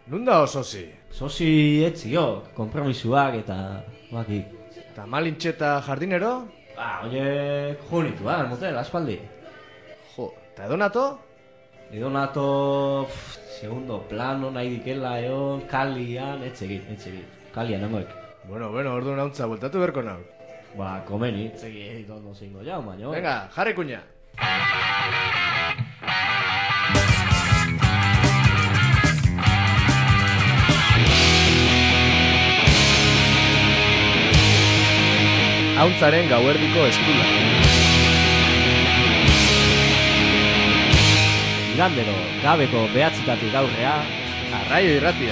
Nunda sozi? Sozi etzio, kompromisuak eta baki. Eta malintxeta jardinero? Oiek junituan, motel, aspaldi. Jo, eta edonato? Edonato, segundo plano nahi dikela egon, kalian, etxegit. Kalian, namoek. Bueno, ordu nauntza, bultatu berko nau. Komeni, etxegit ondo zingo jau, baina. Venga, jarri kuña. Hauntzaren gauerdiko estula. Igandero, gabeko behatzitatik gaurrea, Arraio irratia.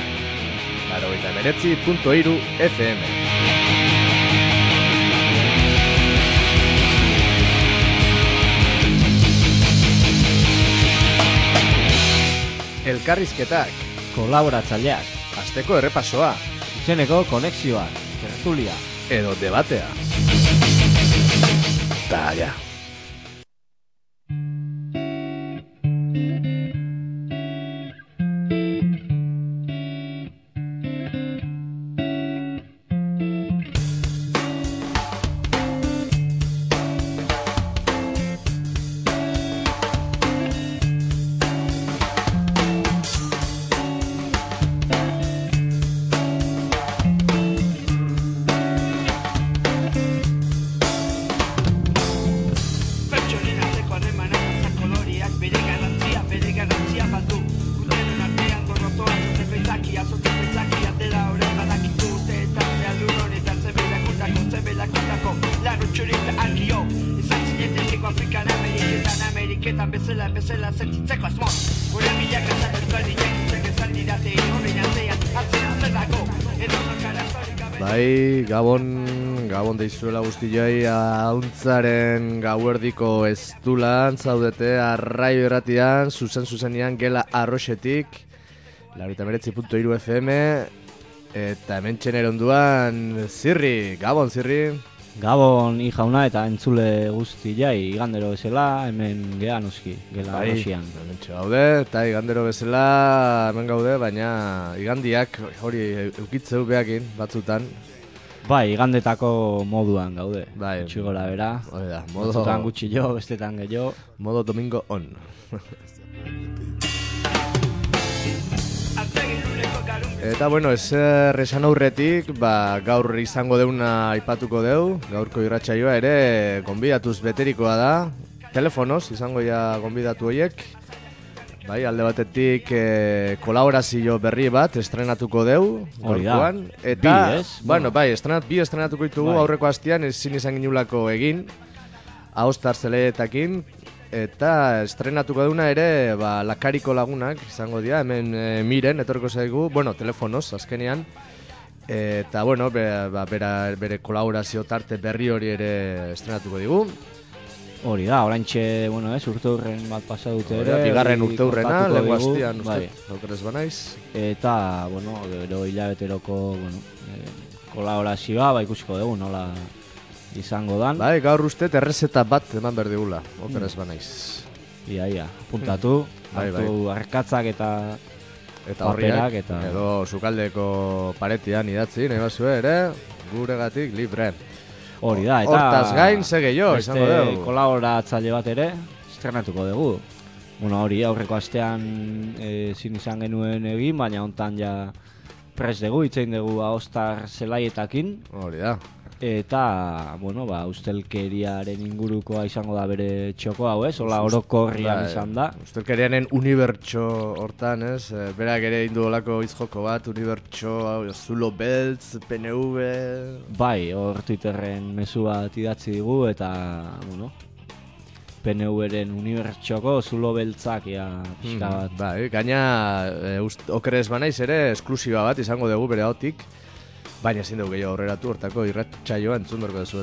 89.3 FM. Elkarrizketak, kolaboratzaileak, asteko errepasoa, zuzeneko konexioak, tertulia, edo debatea. Ta ja. Gabon deizuela guztioi, hauntzaren gauerdiko estulan zaudete Arraio irratian, zuzenean gela arroxetik 89.3 FM eta hemen txener onduan Zirri, Gabon Zirri. Gabon jauna eta entzule guztiai, igandero bezala, hemen gea noski, gela arroxian. Hemen gaude eta igandero bezala hemen gaude, baina igandiak hori eukitzeu behakin batzutan. Igandetako moduan gaude. Txigora bera. Batzutan gutxi jo, bestetan gehiago. Modo domingo on. Eta bueno, ezer esan aurretik, gaur izango deuna aipatuko deu. Gaurko irratsaioa ere gonbidatuz beterikoa da. Telefonoz izango ja gonbidatu horiek. Alde batetik kolaborazio berri bat estrenatuko deu. Hori da, eta, bi estrenatuko ditugu aurreko hastian ezin izan ginulako egin Ahostar zeleetakin. Eta estrenatuko deuna ere Lakariko lagunak izango dira. Hemen miren, etorko zaigu, telefonoz azkenean. Eta bere kolaborazio tarte berri hori ere estrenatuko digu. Hori da, oraintxe, urte hurren bat pasa dute ere. Bigarren urte hurrena, lego hastian, okerez banaiz. Eta, gero hilabeteroko, kolaborazioa, ikusiko dugu, nola izango dan. Gaur uste errezeta bat eman behar digula, okerez banaiz. Ia, puntatu, hartu arkatzak eta horriak, edo sukaldeko paretian idatzi, nahi bazue ere, guregatik libre. Hori da, eta hortaz gain sege jo, izango dugu. Beste kolaboratzaile bat ere, estrenatuko dugu. Hori aurreko astean zin izan genuen egin, baina hontan ja prest dugu, itzein dugu Ahostar zelaietakin. Hori da. Eta, ustelkeriaren ingurukoa izango da bere txoko hau, hola orokorrian izan da. Ustelkerianen unibertso hortan, berak ere indu olako izjoko bat, unibertso, zulo beltz, PNV... Hor Twitterren mezu bat idatzi digu, eta, PNV-ren unibertsoko zulo beltzak, pixka bat. Gaina, okerez banaiz ere, esklusiba bat izango dugu bere hautik. Baina ezin dugu gehiago horreratu hortako irratsaioa entzun berko dezu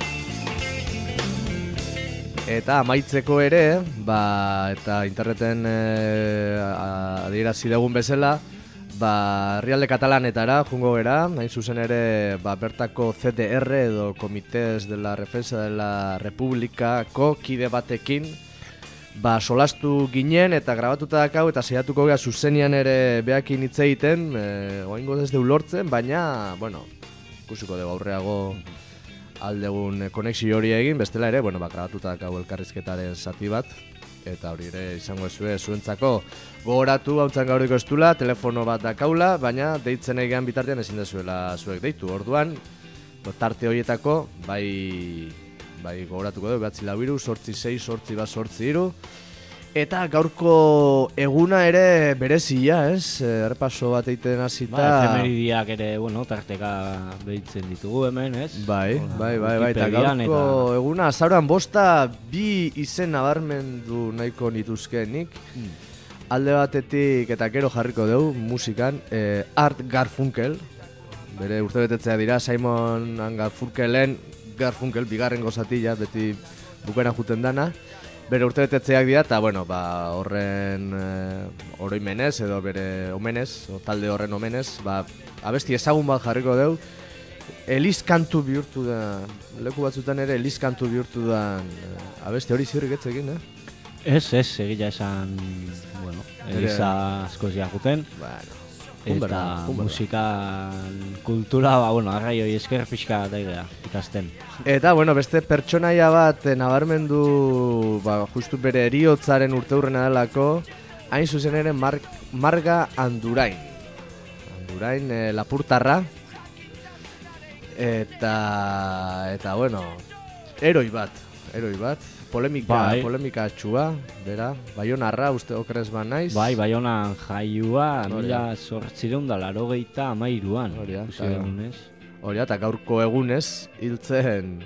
eta amaitzeko ere, eta interneten adierazi dugun bezala, herrialde katalanetara jungo gera, hain zuzen ere bertako CDR edo Comités de la Defensa de la Repúblicako kide batekin, solastu ginen eta grabatuta dakau eta saiatuko gara zuzenian ere behakin hitz egiten, oaingo ez deu lortzen, baina, bueno, ikusiko dugu aurreago aldegun konexio hori egin, bestela ere, bueno, grabatuta dakau elkarrizketaren zati bat, eta hori ere izango zuentzako gogoratu hauntzan gauriko estula, telefono bat dakaula, baina deitzen egean bitartean ezin dezuela zuek deitu. Orduan, tarte horietako, bai gogoratuko dugu, 942-868-823, eta gaurko eguna ere berezia, ez? Errepaso bat egiten hasita. Efemeridiak ere, bueno, tarteka behitzen ditugu hemen, ez? Bai, eta gaurko eguna, azauran bosta bi izen nabarmendu nahiko nituzkenik. Alde batetik eta gero jarriko dugu musikan, Art Garfunkel, bere urtebetetzea dira, Simon Garfunkel, bigarren gozatila, beti bukaeran juten dana, bere urtebetetzeak dira, eta bueno, horren oroimenez edo bere omenez, talde horren omenez, abesti ezagun bat jarriko dugu, elizkantu bihurtu da, leku batzutan ere elizkantu bihurtu da, abesti hori zirrik etzekin, Ez, egila esan, bueno, eliza askoz jakuten. Eta musikan kultura, bueno, arrai hori esker pixka daigea ikasten. Eta, bueno, beste pertsonaia bat nabarmendu, justu bere eriotzaren urteurrena delako, hain zuzen ere Marga Andurain. Andurain lapurtarra. Eta, bueno, heroi bat. Polemika atxua, bera, Baionarra, uste okrez ba naiz. Bai, Baionan jaiua, 1883an. Hori, eta gaurko egunez, hiltzen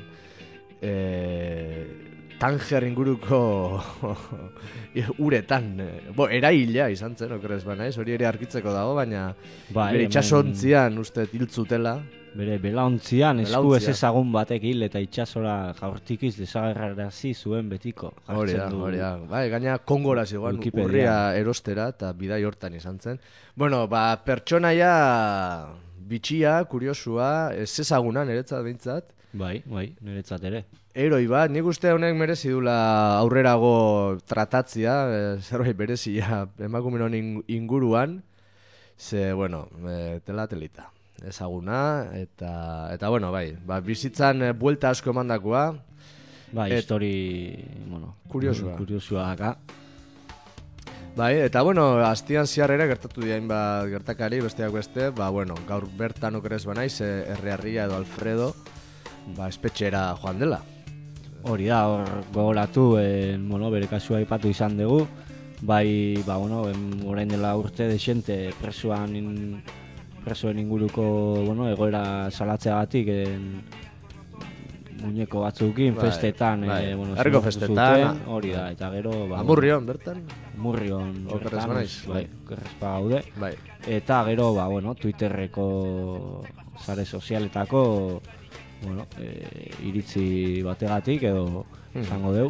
Tanger inguruko uretan. Eraila izan zen, okrez ba naiz, hori ere argitzeko dago, baina bere itxasontzian uste hiltzutela. Bere belaontzian esku ez ezagun batek hil eta itxasora jaurtikiz desagerrarazi zuen betiko. Hori da. Bai, gaina Kongora zegoen urria erostera eta bidai hortan izan zen. Bueno, pertsonaia bitxia, kuriosua, ez ezaguna niretzat behintzat. Bai, niretzat ere. Heroi bat, nik uste honek merezi dula aurrerago tratatzia, zerbait berezia emakumen honen inguruan, ze, bueno, telita. Ezaguna, eta bueno, bizitzan buelta asko emandakoa. Histori, bueno, kuriosua daka. Eta bueno, astian ziarrera gertatu diain gertakari, besteak beste, bueno, gaur bertan okerez banaiz, Errearria edo Alfredo, espetxera joan dela. Hori da, hor gogoratu, bere kasua aipatu izan dugu, bueno, orain dela urte desente presoen inguruko, bueno, egoera salatzeagatik muñeko batzukin, festetan, herriko festetan, hori da, eta gero, Amurrion, bertan? Amurrion, bertan, okerrezpa gaude, eta gero, bueno, Twitterreko sare sozialetako, bueno, iritzi bategatik, edo, izango deu,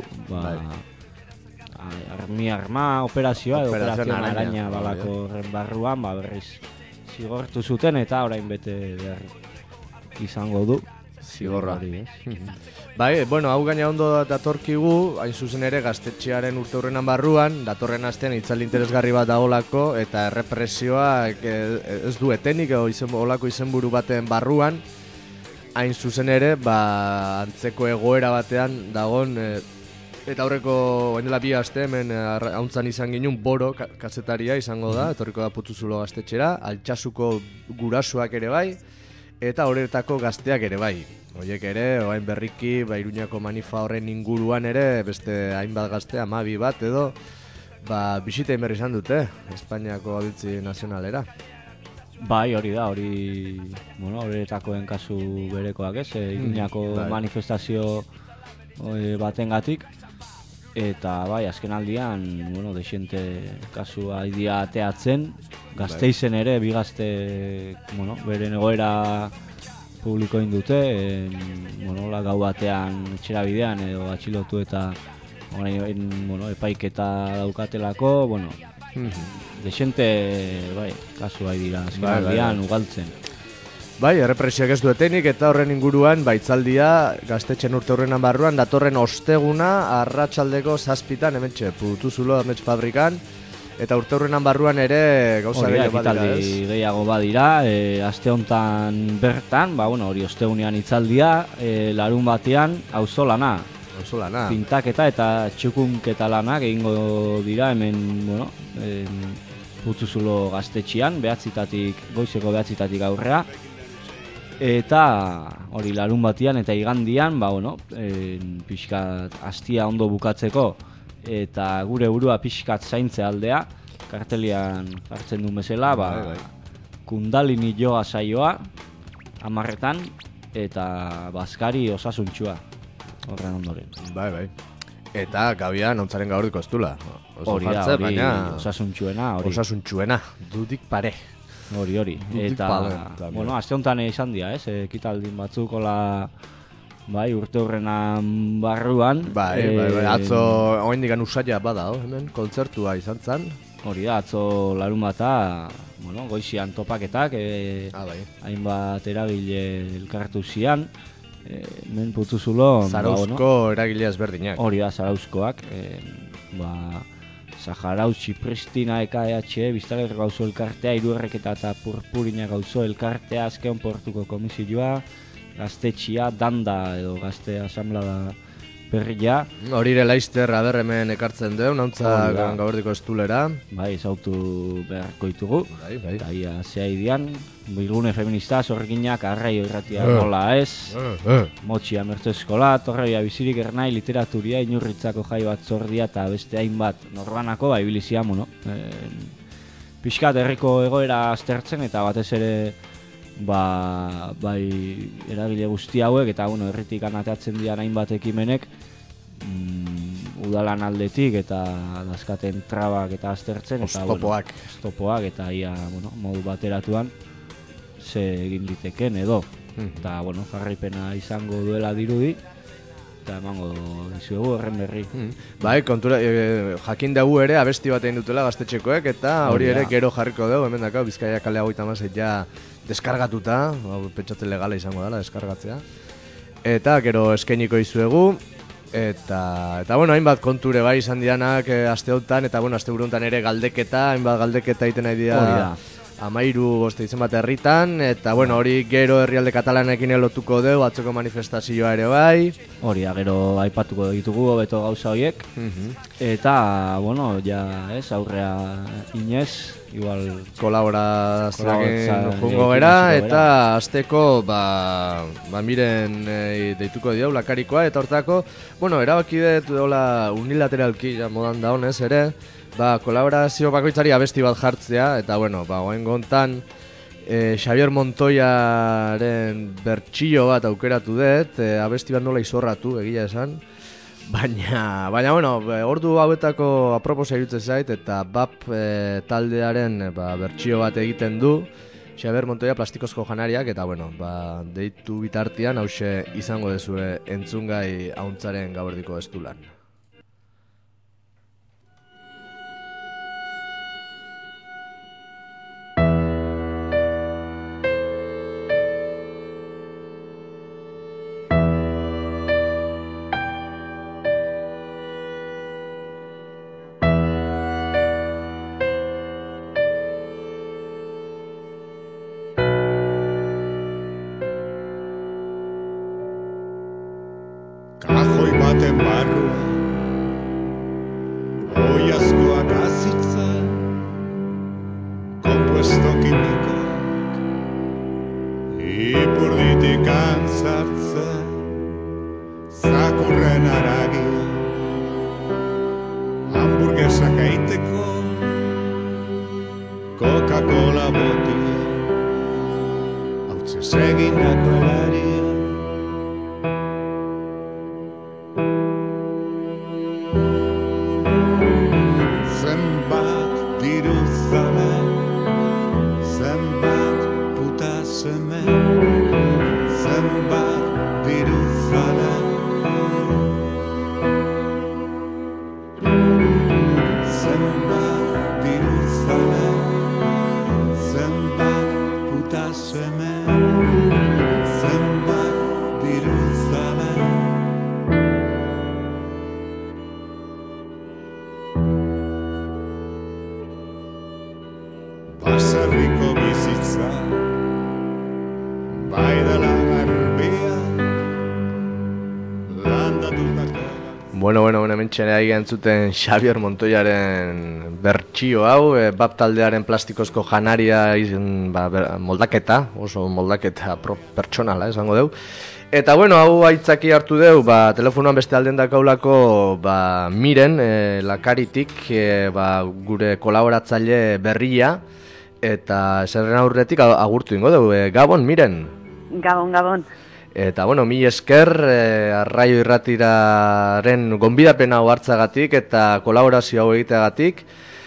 arma operazioa, edo operazioa araña balako barruan, berriz, zigortu zuten eta orain bete behar izango du. Zigorra. Bueno, hau gaina ondo datorkigu, hain zuzen ere gaztetxearen urteurrenan barruan, datorren astean itzaldi interesgarri bat dagolako, eta errepresioa ez du etenik, olako izenburu baten barruan, hain zuzen ere, antzeko egoera batean dagon, eta aurreko oindela bi aste hemen hauntzan izan ginen Boro kazetaria izango da, etorriko da Putuzulo gaztetxera, Altsasuko gurasuak ere bai, eta horretako gazteak ere bai. Horiek ere, oain berriki, Iruñako manifa horren inguruan ere, beste hainbat gazte, 12 bat edo, bisita inberri izan dute, Espainiako Audientzi Nazionalera. Hori da, horretakoen kasu berekoak ez, Iruñako manifestazio batengatik. Eta azken aldian, desente kasua idia ateatzen, Gasteizen ere, bi gazte, beren egoera publikoin dute, gau batean etxera bidean edo atxilotu eta epaiketa daukatelako, desente kasua idira azken aldian ugaltzen. Bai, errepresioak ez duetenik eta horren inguruan baitzaldia gaztetxen urte horrenan barruan datorren osteguna arratsaldeko 7:00 hementxe Putuzulo amets fabrikan eta urte horrenan barruan ere gauza gehiago badira, ez? Gehiago badira, aste hontan bertan, hori ostegunean hitzaldia, larun batean auzolana. Pintaketa eta txukunketa lanak egingo dira hemen, Putuzulo gaztetxian, goizeko 9:00 aurrea. Eta hori larun batean eta igandian, pixkat astia ondo bukatzeko eta gure burua pixkat zaintze aldea, kartelian jartzen duen bezala, Kundalini joa saioa 10:00 eta bazkari osasuntxua horren ondoren. Bai. Eta gabian ontzaren gaurdiko estula. Hori da, osasuntxuena. Dudik pare. Hori. Eta, aste honetan izan dira, ekitaldin batzuk urte horrenan barruan. Atzo oraindik usaia bada, hemen kontzertua izan zen. Hori da, atzo larun bata, goizian topaketak, hainbat eragile elkartu zian, hemen Putuzulo. Zarauzko eragile ezberdinak. Hori da, Zarauzkoak, Zaharautzi Pristina EKH, Biztaler Gauzo Elkartea, Iruerreketa eta Purpurina Gauzo Elkartea, Azkeon Portuko Komisioa, Gaztetxia, Danda edo Gazte Asamblada Berria. Hori ere laizter hemen ekartzen deu, nauntza gauerdiko estulera. Bai, ezautu beharko ditugu. Eta ia zehaidean, Bilgune Feminista, Zorginak, Arraio Irratia nola ez, Motxia Mertzo Eskola, Torrebia Bizirik Ernai, Literaturia, Inurritzako Jai Batzordia eta beste hainbat norbanako, ibilizia, pixkat herriko egoera aztertzen eta batez ere eragile guzti hauek eta herritik anateatzen dian hainbat ekimenek udalan aldetik eta dazkaten trabak eta aztertzen oztopoak eta ia modu bateratuan ze egin diteken edo eta jarraipena izango duela dirudi eta emango dizuegu horren berri. Bai, kontura, jakin dugu ere abesti bat egin dutela gaztetxekoek eta hori ere gero jarriko dugu, hemen dakau Bizkaia kalea 36 ja deskargatuta, pentsatzen legala izango dela deskargatzea. Eta gero eskainiko dizuegu eta hainbat konture bai izan dianak aste honetan eta aste buru honetan ere hainbat galdeketa egiten nahi dira 13 boste izen bat herritan eta hori gero herrialde katalanekin lotuko dugu atzoko manifestazioa ere bai. Hori da, gero aipatuko ditugu hobeto gauza horiek. Eta, aurrea inez, igual kolaborazioekin jungo gera eta azteko miren deituko diau lakarikoa eta hortako, erabaki dut unilateralki modan da honez ere, kolaborazio bakoitzari abesti bat jartzea eta oain gontan Xavier Montoyaren bertxillo bat aukeratu dut, abesti bat nola izorratu egia esan, baina ordu hauetako aproposa irutzen zait eta BAP taldearen bertxillo bat egiten du Xavier Montoya plastikozko janariak eta deitu bitartean hause izango dezue entzungai hauntzaren gauerdiko estulan. Kajoi baten barrua oiazkoak azitzen kompuesto kimikoak ipurditik antzartzen zakurren aragia hamburguesak eiteko Coca-Cola botia hautzez egindako helaria Zenbat puta seme Baserriko bizitza bai dela garbia landatutako. Bueno, hementxere ari entzuten Xabier Montoyaren bertsio hau, BAP taldearen plastikozko janaria moldaketa, oso moldaketa pertsonala esango deu. Eta bueno, hau aitzaki hartu deu, telefonoan beste alden dakaulako Miren, Lakaritik, gure kolaboratzaile berria, eta zerren aurretik agurtu ingo deu, Gabon, Miren? Gabon. Eta bueno, mil esker Arraio Irratiraren gonbidapena hau hartzagatik eta kolaborazio hau egiteagatik.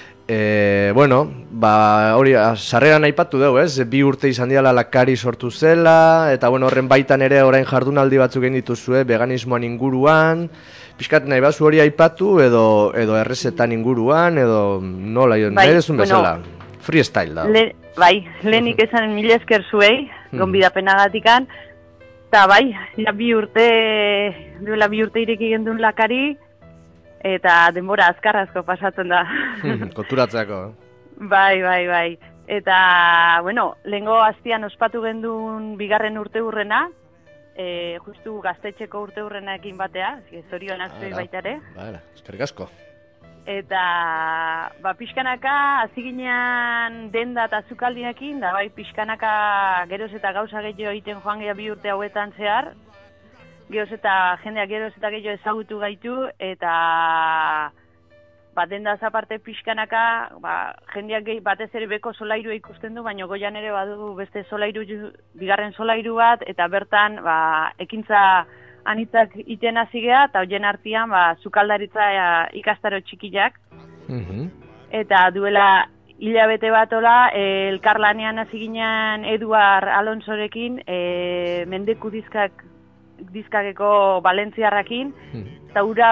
Hori sarreran aipatu dugu, ez? 2 urte izan diala Lakari sortu zela, eta bueno, horren baitan ere orain jardunaldi batzuk egin dituzue veganismoan inguruan. Pixkat nahi bazu hori aipatu edo errezetan inguruan edo nola nahi dezun bezala. Freestyle da. Lehenik esan mil esker zuei, gonbidapenagatikan. Eta duela 2 urte ireki gendun Lakari, eta denbora asko pasatzen da. Konturatzeako. Bai. Eta, lehengo hastian ospatu gendun 2. urte hurrena, justu gaztetxeko urte hurrenaekin batea, zorionak zuei baitare. Eskerrik asko. Eta, pixkanaka, hasi ginean denda eta zukaldinekin, da pixkanaka geroz eta gauza gehiago egiten joan gehiago 2 urte hauetan zehar, jendeak geroz eta gehiago ezagutu gaitu, eta denda aparte pixkanaka, jendeak batez ere beko solairu ikusten du, baina goian ere badugu beste solairu, 2. solairu bat, eta bertan ekintza anitzak iten hasi geha, eta hoien artean sukaldaritza ikastaro txikiak. Eta duela hilabete batola, elkarlanean hasi ginean Eduard Alonsorekin, mendeku dizkakeko Valentziarrakin, eta ura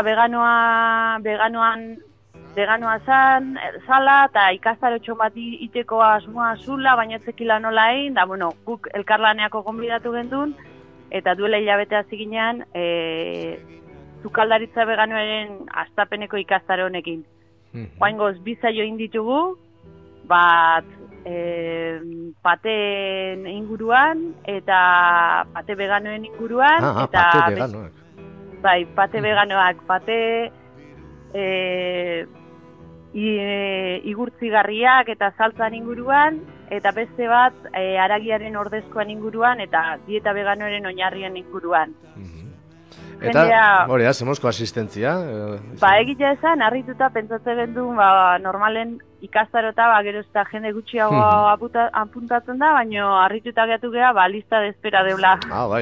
veganoa zala, eta ikastaro bat iteko asmoa zula, baina etzekila nola egin, da guk elkarlaneako gonbidatu gendun, eta duela hilabete hasi ginean, sukaldaritza veganoaren astapeneko ikastaro honekin. Oaingoz, 2 saio egin ditugu, bat pateen inguruan, eta pate veganoen inguruan. Pate veganoak. Pate veganoak, pate igurtzigarriak eta saltzan inguruan, eta beste bat haragiaren ordezkoan inguruan, eta dieta veganoaren oinarrien inguruan. Eta, hori da, zemozko asistentzia? Egitea esan, harrituta pentsatzen gendun, normalen ikastarota, gero ez da jende gutxiago apuntatzen da, baina harrituta gehiatu geha, lista de espera deula.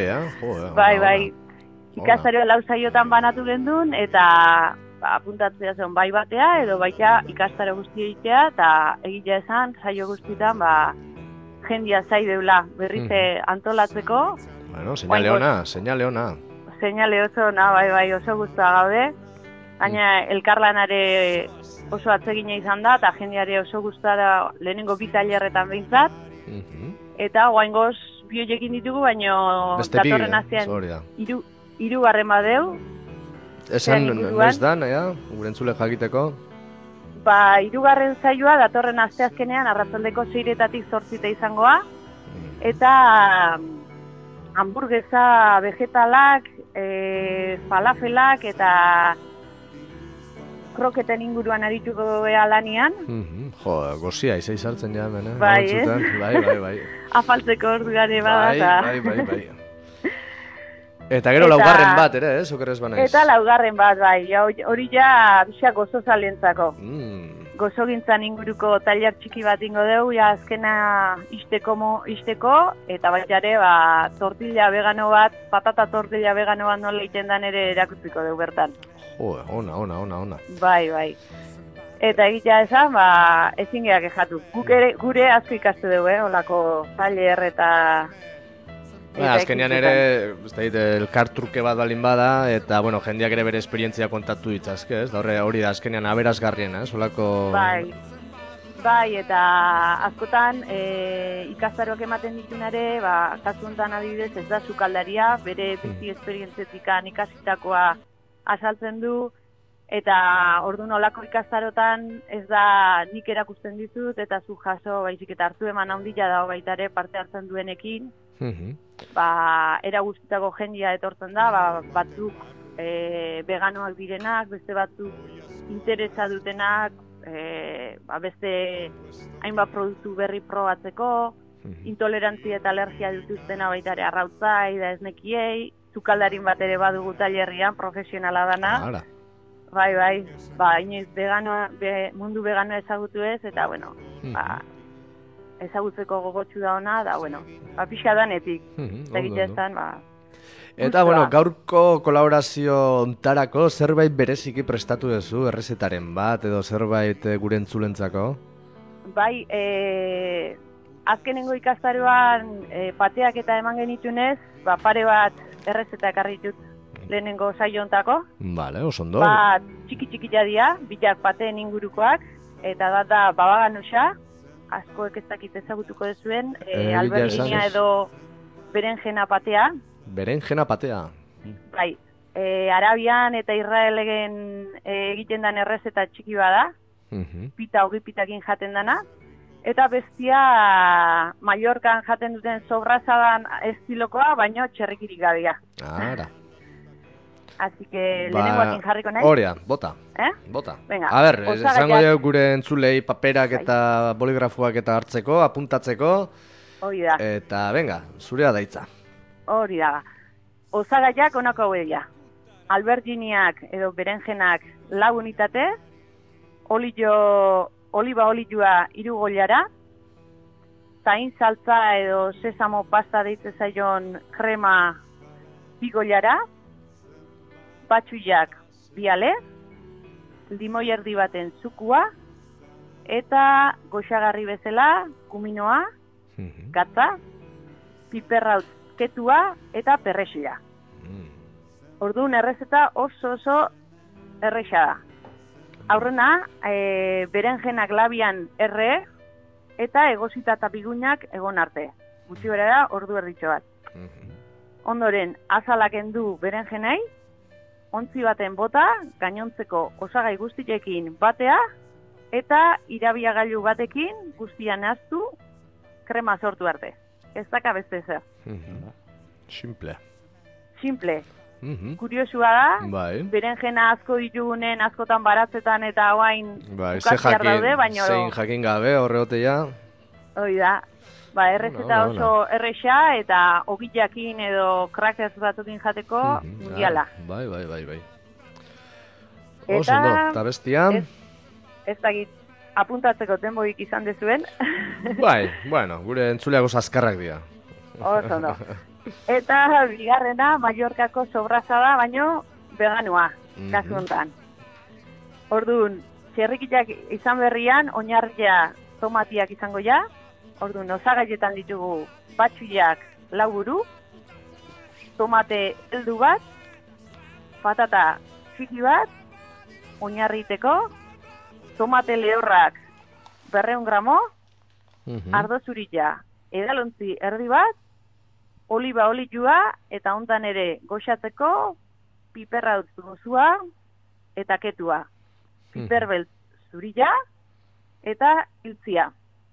Bai. Ikastaroa 4 saiotan banatu gendun, eta apuntatzea zen batea, edo baita ikastaro guzti egitea, eta egitea esan, saio guztietan, jendia zai deula berrize antolatzeko. Señale ona. Seinale oso ona, bai, oso guztua gaude. Baina elkarlanare oso atsegina izan da, eta jendeare oso guztua da lehenengo 2 tailerretan behintzat. Eta oaingoz 2 hoiekin ditugu, baina datorren astean 3. badeu. Esan noiz da, gure entzule jakiteko? 3. saioa datorren asteazkenean arratsaldeko 6:00 8:00 izangoa. Eta hamburguesa vegetalak, falafelak eta kroketen inguruan arituko beha lanian. Gozia, izai sartzen ja hemen, Bai. Afaltzeko ordu gare bada. Bai. Eta gero 4. bat ere, okerrez banaiz. Eta 4. bat, bai, hori ja bisa gozo zalientzako. Gozogintzan inguruko tailer txiki bat ingo dugu, azkena isteko, eta baita ere, tortilla vegano bat, patata tortilla vegano bat nola egiten dan ere erakutziko dugu bertan. Ona. Bai. Eta egitea esan, ezin geha kexatu. Gure asko ikastu dugu, olako tailer eta... Azkenean ere, elkartruke bat balin bada, eta, jendeak ere bere esperientzia kontatu ditzazke, ez? Hori da, azkenean aberazgarrien, solako... Bai, eta askotan ikastaroak ematen ditunare, kasu honetan adibidez ez da sukaldaria, bere bizi esperientzietik ikasitakoa azaltzen du, Eta orduan olako ikastarotan ez da nik erakusten dizut eta zu jaso, baizik eta hartu eman handia dago baita ere parte hartzen duenekin. Era guztitako jendia etortzen da, batzuk veganoak direnak, beste batzuk interesa dutenak, beste hainbat produktu berri probatzeko, intolerantzia eta alergia dituztena baita ere arrautzai da esnekiei, sukaldarin bat ere badugu tailerrian, profesionala dana. Bai, inoiz mundu veganoa ezagutu ez, eta ezagutzeko gogotsu da ona, pixka danetik. Eta, gaurko kolaborazio ontarako zerbait bereziki prestatu duzu, errezetaren bat, edo zerbait gure entzulentzako? Bai, azkenengo ikastaroan pateak eta eman genitunez, pare bat errezeta ekarri ditut lehenengo saio ontako. Bale, oso ondo. Txiki jadia, bitak pateen ingurukoak, eta da babaganuxa, askoek ez dakit ezagutuko dezuen, alberginia edo berenjena patea. Berenjena patea. Bai, Arabian eta Israelen egiten den errezeta txiki bada, pita ogi pitakin jaten dana, eta bestia Mallorcan jaten duten sobrasadan estilokoa, baino txerrikirik gabea. Así que lehenengoakin jarriko nahi? Horia, bota. Bota. Venga, a ber, esango jo gure entzulei paperak eta boligrafoak eta hartzeko, apuntatzeko. Hori da. Eta, venga, zurea daitza. Hori da. Osagaiak honako hauegia. Alberginiak edo berenjenak 4 unitate, oliba olioa 3 goilara, zain saltza edo sesamo pasta deitze zaion krema 2 goilara, batxuiak 2 ale, limoi erdi baten zukua, eta goxagarri bezala, kuminoa, gatza, piperraut ketua eta perrexila. Orduan errezeta oso erresa da. Aurrena, berenjenak labian erre, eta egosita eta bigunak egon arte. Gutxi bera da, ordu erditxo bat. Ondoren, azalak endu berenjenei, ontzi baten bota, gainontzeko osagai guztiekin batea, eta irabiagailu batekin guztian nahaztu krema sortu arte. Ez daka beste zer. Simple. Kuriosua da, berenjena asko ditugunen, askotan baratzetan eta hauain bukatziar daude, baina... Zein jakin gabe, horregotea. Hoi da. Errezeta oso erresa eta ogillakin edo crackers batukin jateko mundiala. Bai. Oso ondo, eta bestia? Ez dakit apuntatzeko denboik izan dezuen. Bai, gure entzuleago azkarrak dira. Oso ondo. Eta bigarrena Mallorcako sobrasada, baino veganoa, kasu honetan. Orduan, txerrikiak izan berrian, oinarria tomatiak izango ja. Orduan, osagaietan ditugu batxuiak 4 buru, tomate heldu bat, patata txiki bat, oinarriteko, tomate lehorrak 200 gramo, ardo zurila, edalontzi erdi bat, oliba olioa eta hontan ere goxatzeko piperraut gozua eta ketua, piperbeltz zurila eta hiltzia.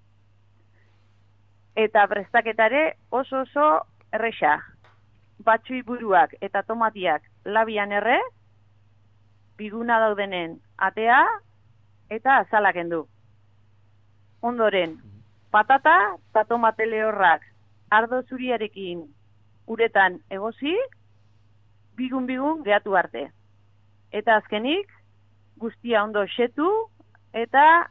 Eta prestaketare oso erresa. Batxui buruak eta tomatiak labian erre, biguna daudenen atea eta azalak endu. Ondoren, patata eta tomate lehorrak ardo zuriarekin uretan egosi, bigun gehatu arte. Eta azkenik, guztia ondo xetu eta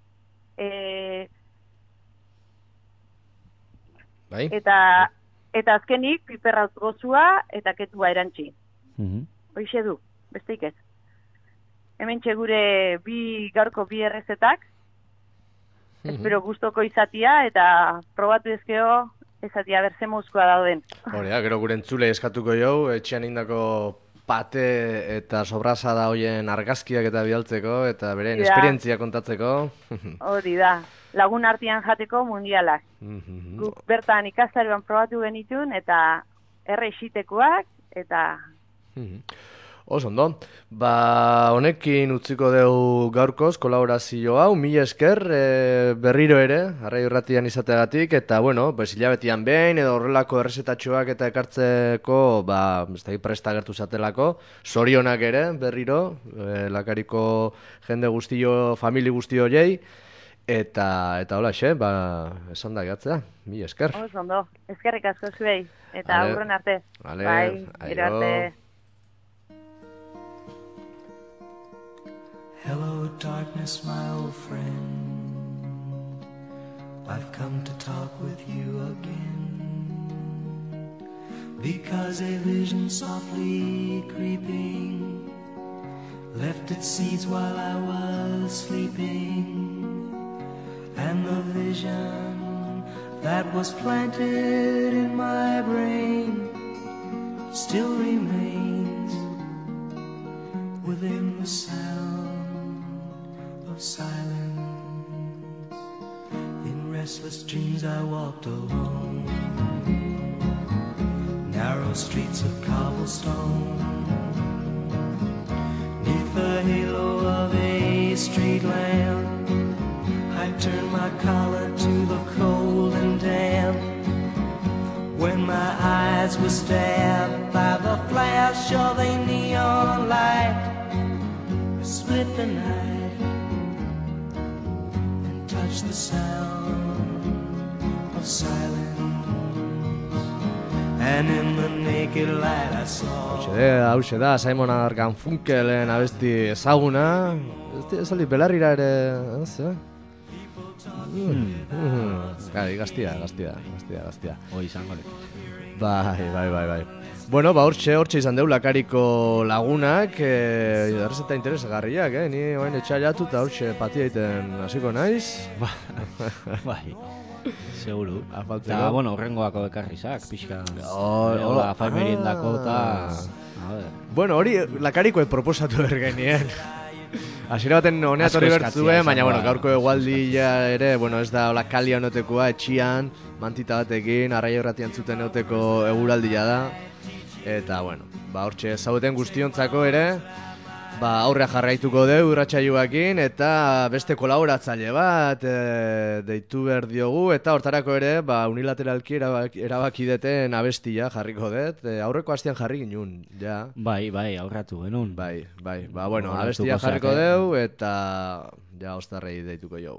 eta azkenik piperraut gozua eta ketua erantzi. Hoixe du, besteik ez. Hementxe gure gaurko bi errezetak. Espero gustoko izatia eta probatu ezkeo ezatia berze mozkoa dauden. Horea, gero gure entzule eskatuko jau, etxean indako pate eta sobrasada hoien argazkiak eta bidaltzeko eta beren esperientzia kontatzeko. Hori da. Lagun artean jateko mundialak. Guk bertan ikastaroan probatu genitun eta errexitekoak eta... Oso ondo. Honekin utziko dugu gaurkoz kolaborazio hau, mila esker berriro ere, Arraio Irratian izateagatik, eta hilabetian behin edo horrelako errezetatxoak eta ekartzeko, presta gertu zatelako, zorionak ere berriro, Lakariko jende guztio, famili guztio jei, eta hola esan da gatzea, mila esker. Oso ondo, eskerrik asko zuei, eta aurren arte. Bai, gero arte. Hello, darkness, my old friend. I've come to talk with you again, because a vision softly creeping left its seeds while I was sleeping, and the vision that was planted in my brain still remains within the sound of silence. In restless dreams I walked alone, narrow streets of cobblestone, neath the halo of a street lamp. I turned my collar to the cold and damp, when my eyes were stabbed by the flash of a neon light. I split the night the sound of silence, and in the naked light I saw. Hauxe da, Simon & Garfunkelen abesti ezaguna. Ez aldi belarrira ere, Gaztia. Hoi izango lek. Bai. Hortxe izan deu Lakariko lagunak, errezeta interesagarriak, ni oain etxaiatu eta hortxe patia egiten hasiko naiz. Bai, seguru. Eta, horrengoako ekarrizak, pixka. Hola, faimerien dako, eta... Hori Lakarikoek proposatu bergenien. Hasiera baten honea torri bertzuen, baina gaurko egualdia ere, ez da hola kalia honotekoa, etxian, mantita batekin, Arraio Irratian zuten egoteko eguraldia da. Eta, hortxe zaudeten guztiontzako ere, aurrea jarraituko deu irratsaioakin, eta beste kolaboratzaile bat deitu behar diogu, eta hortarako ere, unilateralki erabaki deten abestia jarriko dut, aurreko astean jarri ginen, ja. Bai, aurratu genuen. Bai, abestia jarriko deu, eta ja ostarrei deituko jogu.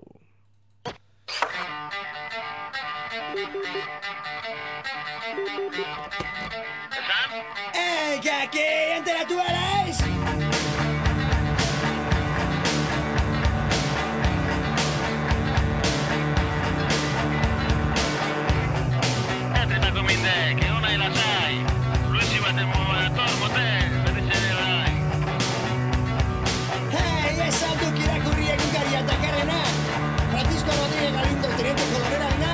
Que aquí enteratu erais. Entretako mindek, egon nahi lasai. Luisi baten motor motel, betetzen bai. Hey, esan duk irakurri egunkaria dakarrena. Francisco Rodríguez Galindo, teniente kolorerarena.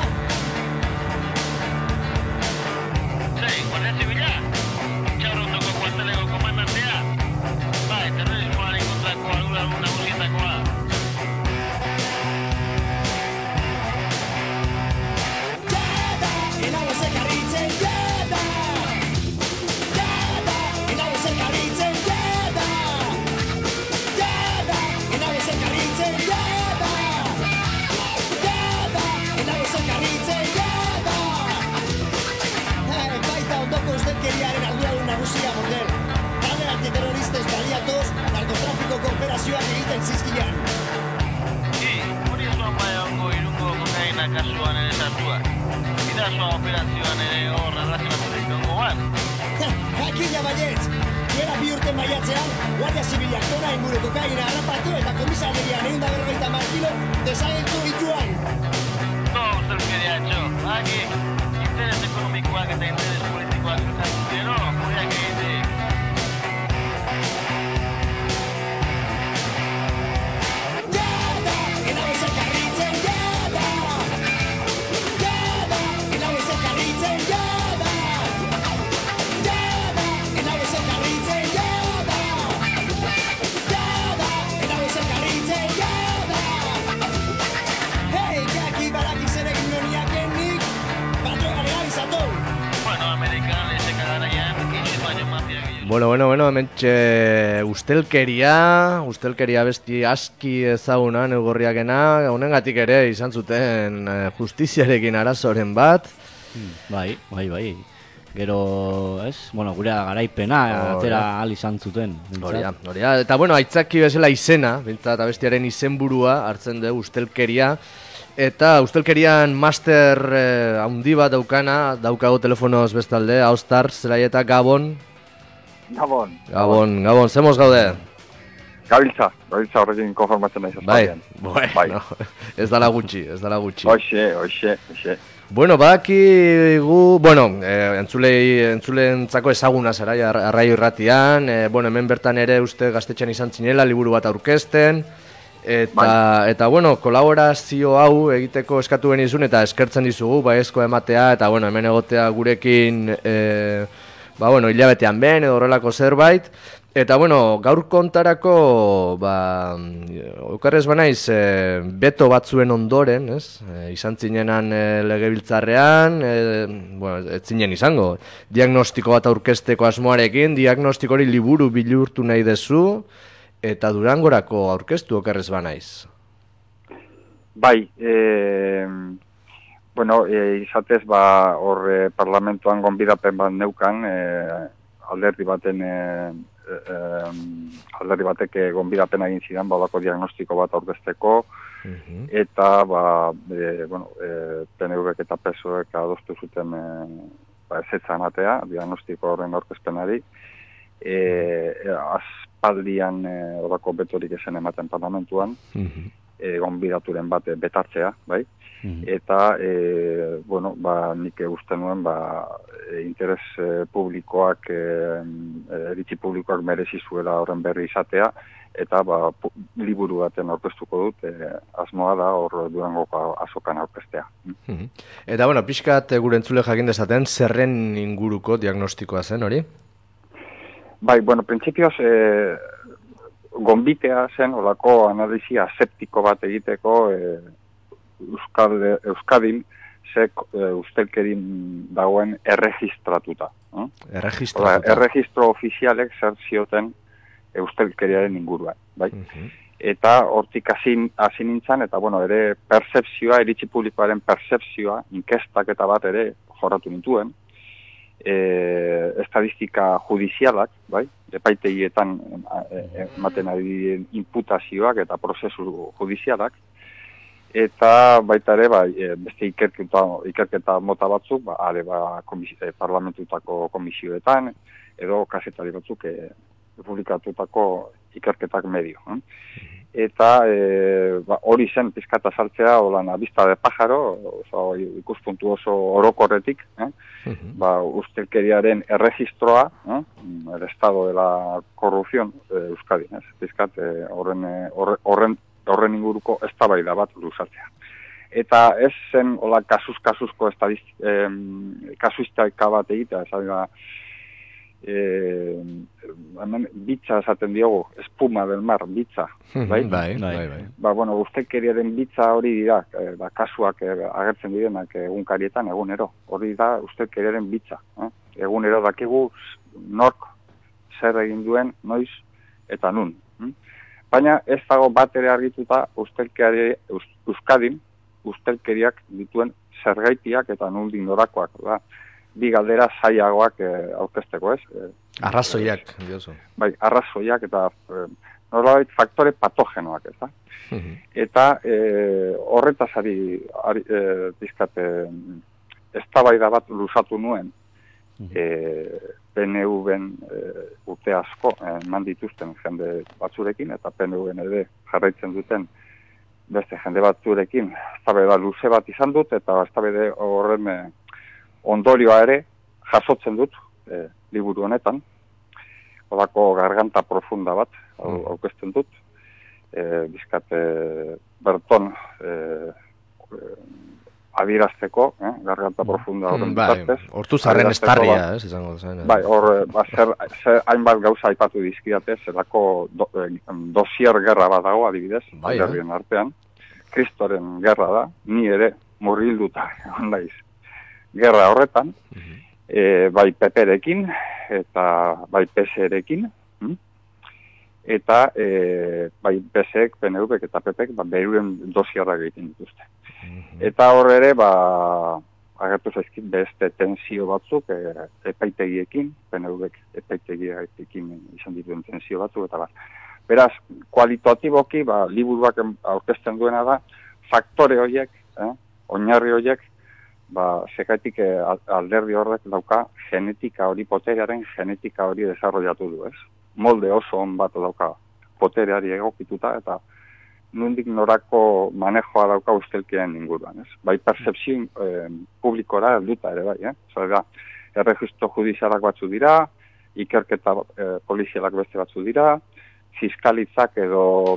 Sei, guardia zibila. Txaurrondoko kuarteleko komandantea. Bai, terrorismoaren kontrako arduradun nagusietakoa. Jada, inauezek harritzen, jada. Jada, inauezek harritzen, jada. Jada, inauezek harritzen, jada. Jada, inauezek harritzen, jada. Baita ondoko ustelkeriaren arduradun nagusia model. Talde antiterroristez baliatuz, narkotrafiko kooperazioak egiten zizkian. Hori ez duan bai ongo irungo kokaina kasuan ere sartuak. Bidazoa operazioan ere hor arrazionatu ditongo ban. Jakina baietz! Duela 2 urte maiatzean, Guardia Zibilak tona inguru kokaina harrapatu eta komisarian 150 kilo desagertu dituan. Ustelkeria etxo, baki, interes ekonomikoak eta interes politikoak zuzatu gero, horiak egitek. Jada, inauezek harritzen, jada. Jada, inauezek harritzen, jada. Jada, inauezek harritzen, jada. Jada, inauezek harritzen, jada. Hey, Bueno, hementxe ustelkeria besti aski ezaguna neugorriakena, honengatik ere izan zuten justiziarekin arazoren bat. Bai. Gero, gure garaipena atera ahal izan zuten. Horia. Eta aitzaki bezala izena, bintzat abestiaren izenburua hartzen dugu ustelkeria. Eta ustelkerian master handi bat daukago telefonoz bestalde, Austar, Zelaieta, Gabon. Gabon, zemoz gaude? Gabiltza horrekin konformatzen nahi zazpadian. Bai, ez dala gutxi. Hoxe. Bueno, badakigu, entzuleentzako ezaguna zara, Arraio Irratian, hemen bertan ere uste gaztetxean izan zinela, liburu bat aurkezten, eta kolaborazio hau egiteko eskatu genizun, eta eskertzen dizugu, baiezko ematea, eta hemen egotea gurekin, hilabetean ben, edo horrelako zerbait, eta gaur kontarako, okerrez banaiz, beto batzuen ondoren, izan zinenan legebiltzarrean, ez zinen izango, diagnostiko bat aurkezteko asmoarekin, diagnostiko hori liburu bilurtu nahi dezu, eta Durangorako aurkeztu okerrez banaiz. Bai, izatez, hor parlamentuan gonbidapen bat neukan, alderdi batek gonbidapen egin zidan, balako diagnostiko bat aurkezteko, eta, PNV-ek eta PSOE-ek adostu zuten ezetza ematea, diagnostiko horren aurkezpenari, aspaldian horako betorik esen ematen parlamentuan, gonbidaturen bat betartzea, bai? Eta, nik uste nuen, interes publikoak, eritzi publikoak merezi zuela horren berri izatea, eta liburu baten aurkeztuko dut, asmoa da hor Durangoko azokan aurkeztea. Eta, pixkat gure entzule jakin dezaten, zerren inguruko diagnostikoa zen, hori? Bai, printzipioz, gonbitea zen, olako analizia aseptiko bat egiteko, Euskadin, ustelkerin dagoen erregistratuta. Erregistro ofizialek zer zioten ustelkeriaren inguruan. Bai? Eta hortik hasi nintzen, eta ere percepzioa, eritzi publikoaren percepzioa, inkestak eta bat ere jorratu nituen, estadistika judizialak, bai? Epaitegietan ematen ari imputazioak eta prozesu judizialak, eta baita ere, beste ikerketa mota batzuk, parlamentutako komisioetan, edo kasetari batzuk publikatutako ikerketak medio. Eta hori zen pizkata saltzea, holan, abista de pájaro, ikuspuntu oso orokorretik, ustelkeriaren erregistroa, el estado de la corrupción Euskadin, pizkat horren inguruko eztabaida bat luzatzea. Eta ez zen hola kasuzko kasuistika bat egitea, hemen bitza esaten diogu, espuma del mar, bitza. Bai. Ustelkeriaren bitza hori dira, kasuak agertzen direnak egunkarietan egunero. Hori da ustelkeriaren bitza. Egunero dakigu nork zer egin duen, noiz eta nun. Baina ez dago bat ere argituta Euskadin ustelkeriak dituen zergaitiak eta nundin norakoak. Bi galdera zailagoak aurkezteko, ez? Arrazoiak, diozu. Bai, arrazoiak eta nolabait faktore patogenoak, ez da? Eta horretaz eztabaida bat luzatu nuen PNV-en urte asko eman dituzten jende batzurekin, eta PNV-en ere jarraitzen duten beste jende batzurekin eztabaida luze bat izan dut, eta eztabaida horren ondorioa ere jasotzen dut liburu honetan, horako garganta profunda bat aurkezten dut, bizkat berton adierazteko, garganta profunda horren bitartez. Hortu zarren estarria, izango zen. Bai, hainbat gauza aipatu dizkidate, zelako dosier gerra bat dago, adibidez, alderdien artean. Kristoren gerra da, ni ere murgilduta, ondaiz. Gerra horretan, bai PP-rekin, eta bai PS-rekin, eta bai PSek, PNV-ek eta PP-ek beruren dosiarrak egiten dituzte. Eta hor ere, agertu zaizkit beste tensio batzuk epaitegiekin, PNV-ek epaitegiekin izan dituen tensio batzuk, eta Beraz, kualitatiboki, liburuak aurkezten duena da, faktore horiek, oinarri horiek, sekaitik alderdi horrek dauka genetika hori, poterearen genetika hori desarrollatu du, ez? Molde oso on bat dauka potereari egokituta, eta nundik norako manejoa dauka ustelkien inguruan, ez? Bai percepzio publikora helduta ere, bai, Zara, erregistro judizialak batzu dira, ikerketa polizialak beste batzu dira, fiskalitzak edo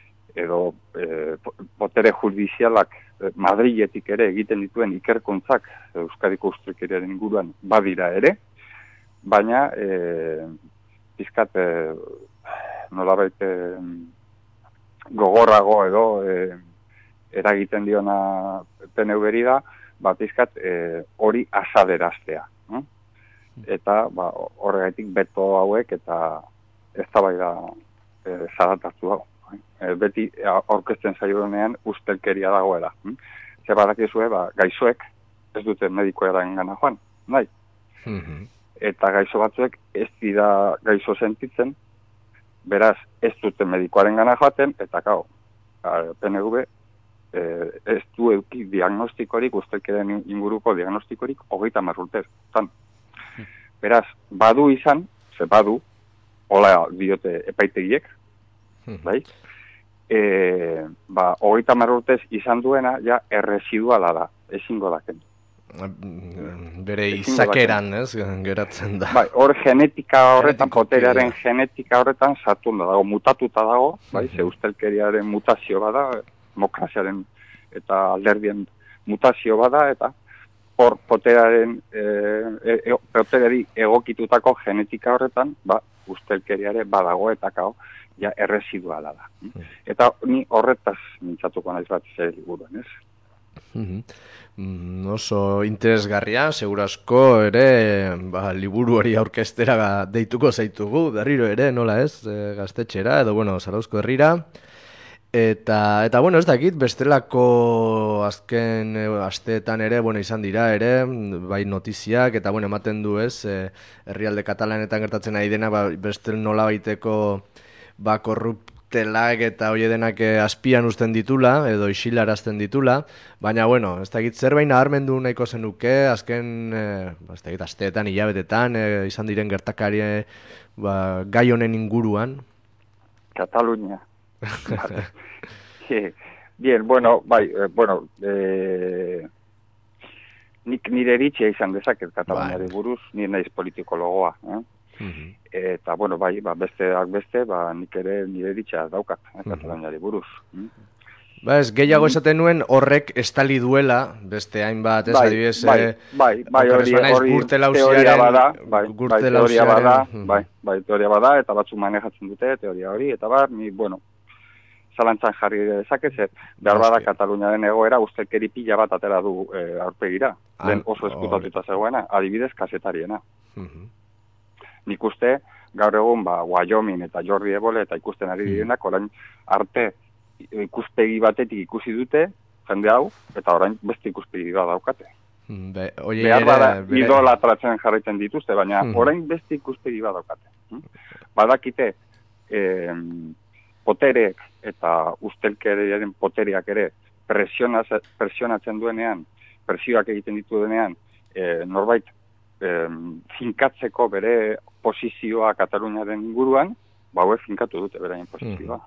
potere judizialak Madriletik ere egiten dituen ikerkuntzak Euskadiko ustelkeriaren inguruan badira ere, baina pizkat nolabait gogorrago edo eragiten diona PNV-ri da, pizkat hori asaderaztea. Eta horregatik beto hauek eta eztabaida zaratartu dago. Beti aurkezten zaionean ustelkeria dagoela. Ze badakizue, gaixoek ez dute medikoaren gana joan, nahi. Eta gaixo batzuek ez dira gaixo sentitzen, beraz ez dute medikoaren gana joaten, eta PNV ez du euki diagnostikorik, ustelkeriaren inguruko diagnostikorik 30 urtez. Beraz, badu izan, hola diote epaitegiek, bai? 30 urtez izan duena, ja, erresiduala da, ezingo daken. Bere izakeran, ez, geratzen da. Bai, hor genetika horretan, poterearen genetika horretan sartun dago, mutatuta dago, bai, ze ustelkeriaren mutazio bada, demokraziaren eta alderdien mutazio bada, eta hor potereari egokitutako genetika horretan, ustelkeriare badago eta ja erresiduala da. Eta ni horretaz mintzatuko naiz bat zer liburuan, ez? Oso interesgarria, segurazko ere liburu hori aurkeztera deituko zaitugu, berriro ere, nola ez, gaztetxera, edo, Zarauzko herrira. Eta ez dakit, bestelako azken asteetan ere, izan dira ere, bai notiziak, eta ematen du ez, herrialde katalanetan gertatzen ari dena, bestel nola baiteko korruptelak eta hori denak azpian uzten ditula, edo isilarazten ditula, baina, ez dakit zerbait nabarmendu nahiko zenuke, azken, ez dakit, asteetan, hilabetetan, izan diren gertakari gai honen inguruan. Katalunia. Bien, nik nire eritzia izan dezaket Kataluniari buruz, nire naiz politikologoa. Eta, besteak beste, nik ere nire eritzia daukat Kataluniari buruz. Ez, gehiago esaten nuen horrek estali duela, beste hainbat, ez, adibidez, hori teoria bada, eta batzuk manejatzen dute, teoria hori, eta ni, zalantzan jarri dezaket, behar bada Kataluniaren egoera ustelkeri pila bat atera du aurpegira, den oso eskutatuta zegoena, adibidez kazetariena. Nik uste, gaur egun, Wyoming eta Jordi Ebole eta ikusten ari direnak, orain arte ikuspegi batetik ikusi dute, jende hau, eta orain beste ikuspegi bat daukate. Behar bada idolatratzen jarraitzen dituzte, baina orain beste ikuspegi bat daukate. Badakite, potereek eta ustelkeriaren potereak ere presionatzen duenean, presioak egiten ditu denean, norbait finkatzeko bere posizioa Kataluniaren inguruan, finkatu dute beraien posizioa.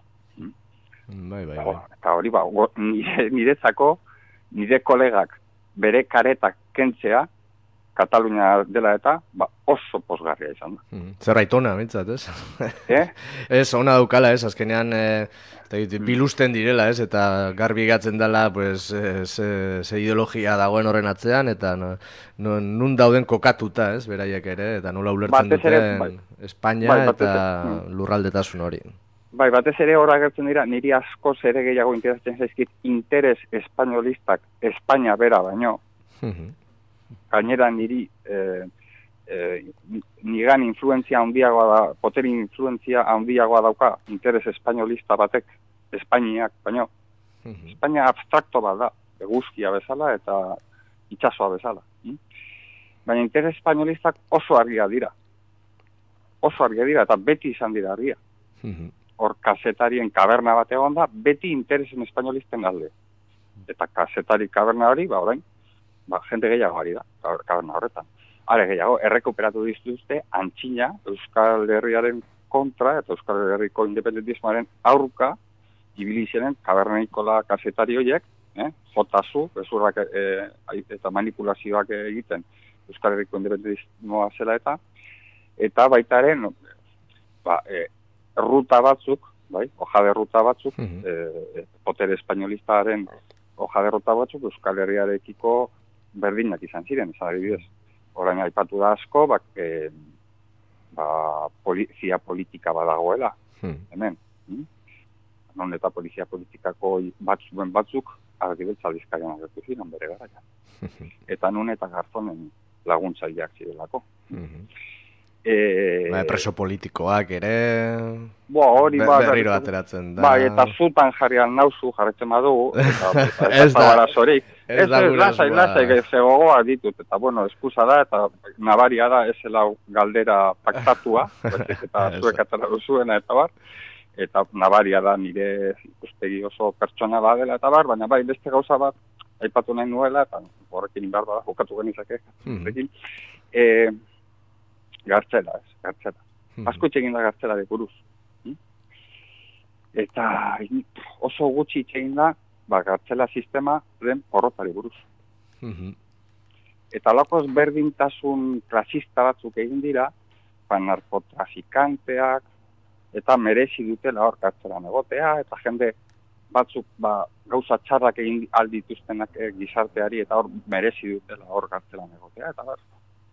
Eta hori, niretzako, nire kolegak bere karetak kentzea, Katalunia dela eta oso pozgarria izan da. Zerbait ona, bintzat, ez? Ez, ona daukala, ez, azkenean bilusten direla, ez, eta garbi gatzen dela, ze ideologia dagoen horren atzean, eta nun dauden kokatuta, ez, beraiek ere, eta nola ulertzen duten Espainia eta lurraldetasun hori. Batez ere hor agertzen dira, niri askoz ere gehiago interesatzen zaizkit interes espainolistak Espainia bera baino, gainera niri nigan influentzia handiagoa da, poteri influentzia handiagoa dauka interes espainolista batek, Espainiak, baino. Espainia abstrakto bat da, eguzkia bezala eta itsasoa bezala. Baina interes espainolistak oso argia dira. Oso argia dira eta beti izan dira argia. Hor kazetarien kaberna bat egon da, beti interesen espainolisten galde. Eta kazetari kaberna hori, orain, jende gehiago ari da, kaberna horretan. Are gehiago, errekuperatu dituzte antxina Euskal Herriaren kontra eta Euskal Herriko independentismoaren aurka ibili ziren kaberneikola kazetari horiek, jotazu, bezurrak eta manipulazioak egiten Euskal Herriko independentismoa zela eta baitaren ruta batzuk, hojade ruta batzuk, potere espainolistaren hojade ruta batzuk Euskal Herriarekiko berdinak izan ziren, ez adibidez. Orain aipatu da asko, polizia politika badagoela, hemen. Non eta polizia politikako batzuk argibeltza aldizkarian agertu ziren bere garaian. Eta nun eta garzonen laguntzaileak zirelako. Preso politikoak ere berriro ateratzen da. Eta zutan jarrian nauzu jarretzen badugu, ez da barazorik. Ez lasai zegogoa ditut, eta eskusa da, eta nabaria da, ezela galdera paktatua, eta zuek atara duzuena, eta bar, eta nabaria da nire ikustegi oso pertsona badela, eta bar, baina beste gauza bat, aipatu nahi nuela, eta horrekin inbar bada, jokatu genizake, gartzela. Asko itxegin da gartzelari buruz. Eta oso gutxi itxegin da, gartzela sistema den porrotari buruz. Eta lakoz berdintasun klasista batzuk egin dira, narkotrafikanteak, eta merezi dutela hor gartzelan egotea, eta jende batzuk gauza txarrak egin aldituztenak gizarteari, eta hor merezi dutela hor gartzelan egotea, eta bar.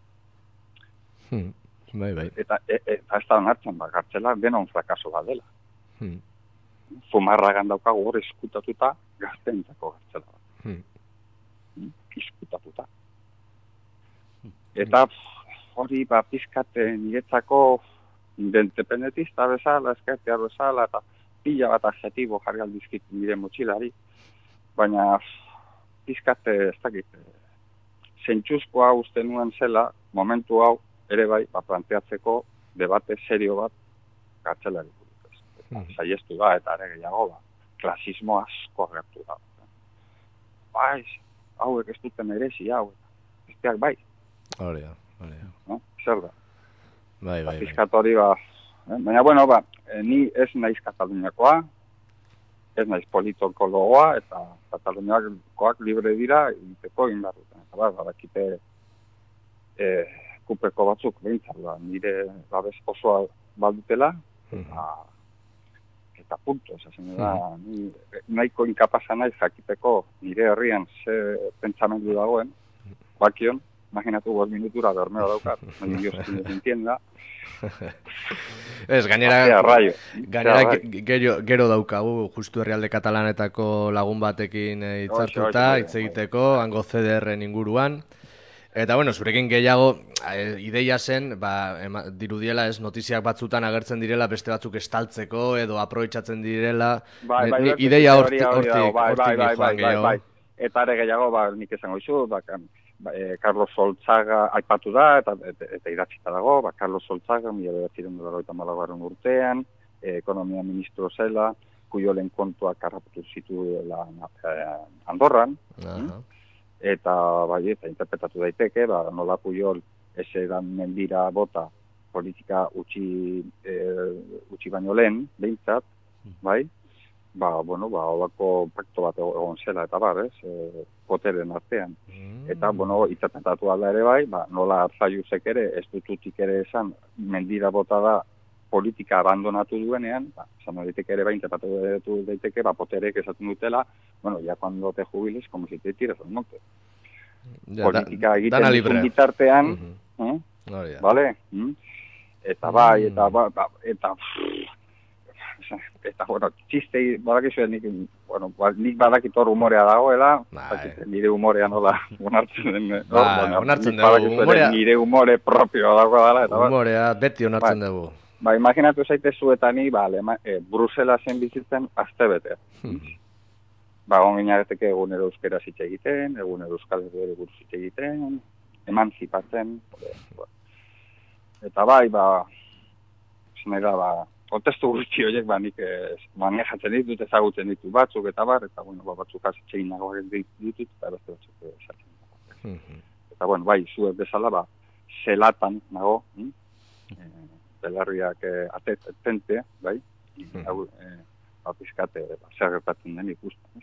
Eta ez da onartzen, gartzela denon frakaso bat dela. Zumarragan daukagu hor eskutatuta gazteentzako gartzela bat. Iskutatuta. Eta hori pizkat niretzako independentista bezala, ezkertiar bezala, eta pila bat adjetibo jarri aldizkit nire motxilari, baina pizkat ez dakit, zentsuzkoa uste nuen zela, momentu hau ere bai, planteatzeko debate serio bat gartzelari. Saiestu da, eta ere gehiago klasismo asko agertu da. Hauek ez dute merezi, besteak bai. Hori da. Zer da? Bai. Piskat hori baina, ni ez naiz Kataluniakoa, ez naiz politologoa, eta Kataluniakoak libre dira, egiteko egin behar duten. Eta badakite kupeko batzuk behintzat, nire babes osoa baldutela, eta punto, esasen da, nahiko inkapasa naiz jakiteko nire herrian ze pentsamendu dagoen, bakion, imaginatu 5 minutura dormeo daukat, nahi Dios entienda. Ez, gainera gero daukagu, justu Herrialde Katalanetako lagun batekin hitzartuta, hitz egiteko, hango CDR-en inguruan. Eta, zurekin gehiago, ideia zen, dirudiela ez, notiziak batzutan agertzen direla, beste batzuk estaltzeko, edo aprobetxatzen direla, ideia hortik joan gehiago. Eta ere gehiago, nik esango izu, Carlos Soltzaga aipatu da, eta idatzita dago, Carlos Soltzaga, 1994 urtean, ekonomia ministro zela, Puyolen kontuak harrapatu zituela Andorran, eta eta interpretatu daiteke, nola Puyol edan mendira bota politika utzi baino lehen, behintzat, holako pakto bat egon zela eta poteren artean. Eta, interpretatu alda ere nola Arzaiuzek ere, ez dututik ere esan, mendira bota da politika abandonatu duenean, esan daiteke ere interpretatu daiteke, poterek esaten dutela, ya cuando te jubiles, como si te tiras al monte. Politika egiten duzun bitartean, vale? Eta eta, bueno, txistei, badakizu, nik badakit hor humorea dagoela, nire humorea nola onartzen den, onartzen dugu, humorea. Nire humore propioa dago dela, eta humorea beti onartzen dugu. Imaginatu zaitezu eta ni, Bruselasen bizitzen astebete. Ginateke egunero euskera hitz egiten, egunero euskal herri buruz hitz egiten, emantzipatzen, eta kontestu guzti horiek nik manejatzen ditut, ezagutzen ditut batzuk, eta batzuk azitzein nagoak ditut, eta beste batzuk esatzen. Eta zuek bezala, zelatan nago, belarriak atente, pizkate, zer gertatzen den ikusten,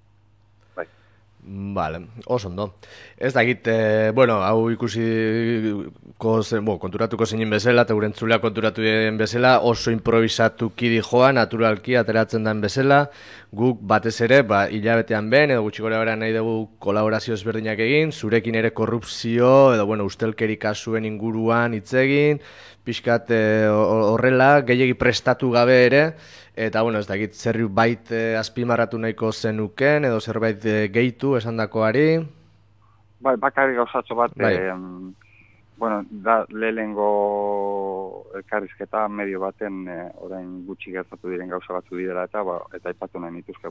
Vale, oso ondo. Ez dakit, hau konturatuko zinen bezala, eta gure entzulea konturatu den bezala, oso improvisatuki dijoa, naturalki ateratzen den bezala, guk batez ere, hilabetean ben, edo gutxi gora nahi dugu kolaborazio ezberdinak egin, zurekin ere korrupzio, edo ustelkeri kasuen inguruan hitz egin, pixkat horrela, gehiegi prestatu gabe ere, eta, ez dakit, zerbait azpimarratu nahiko zenuken, edo zerbait gehitu esandakoari? Bakarrik gauzatxo bat, lehenengo elkarrizketa medio baten orain gutxi gertatu diren gauza batzu direla eta aipatu nahi nituzke,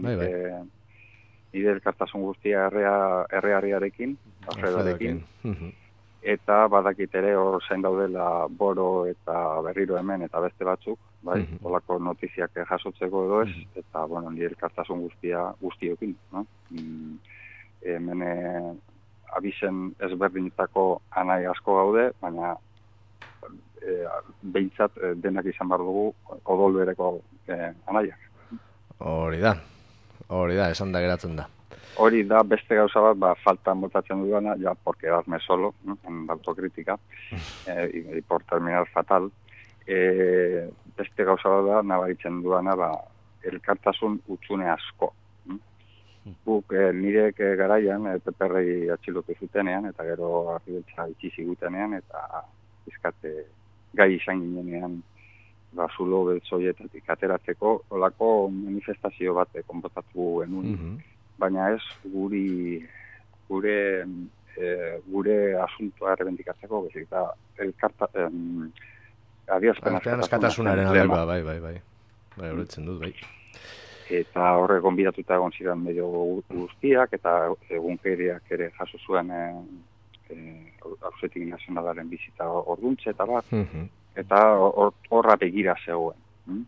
nire elkartasun guztia erreariarekin, Alfredorekin, eta badakit ere hor zain daudela Boro eta berriro hemen eta beste batzuk, olako notiziak jasotzeko edo ez, eta nire elkartasun guztiokin, hemen abizen ezberdinetako anai asko gaude, baina behintzat denak izan behar dugu odol bereko anaiak. Hori da, esan da geratzen da. Hori da, beste gauza bat, faltan botatzen duena, ya por quedarme solo, en la autocrítica, y por terminar fatal, beste gauza bat da, nabaritzen duena, elkartasun utzune asko. Guk nirek garaian, PPR atxilotu zutenean, eta gero Arribeltza itxi zigutenean, eta izkate gai izan ginenean, zulo beltzoietatik ateratzeko, olako manifestazio bat konbotatu genuen. Baina ez gure asuntoa errebendikatzeko, bezik da adierazpen askatasunaren aldekoa, bai, horretzen dut, bai. Eta horre gonbidatuta egon ziren medio guztiak, eta egunkeriak ere jaso zuen Auzitegiko Nazionalaren bizita orduntze eta bat, eta horra begira zegoen.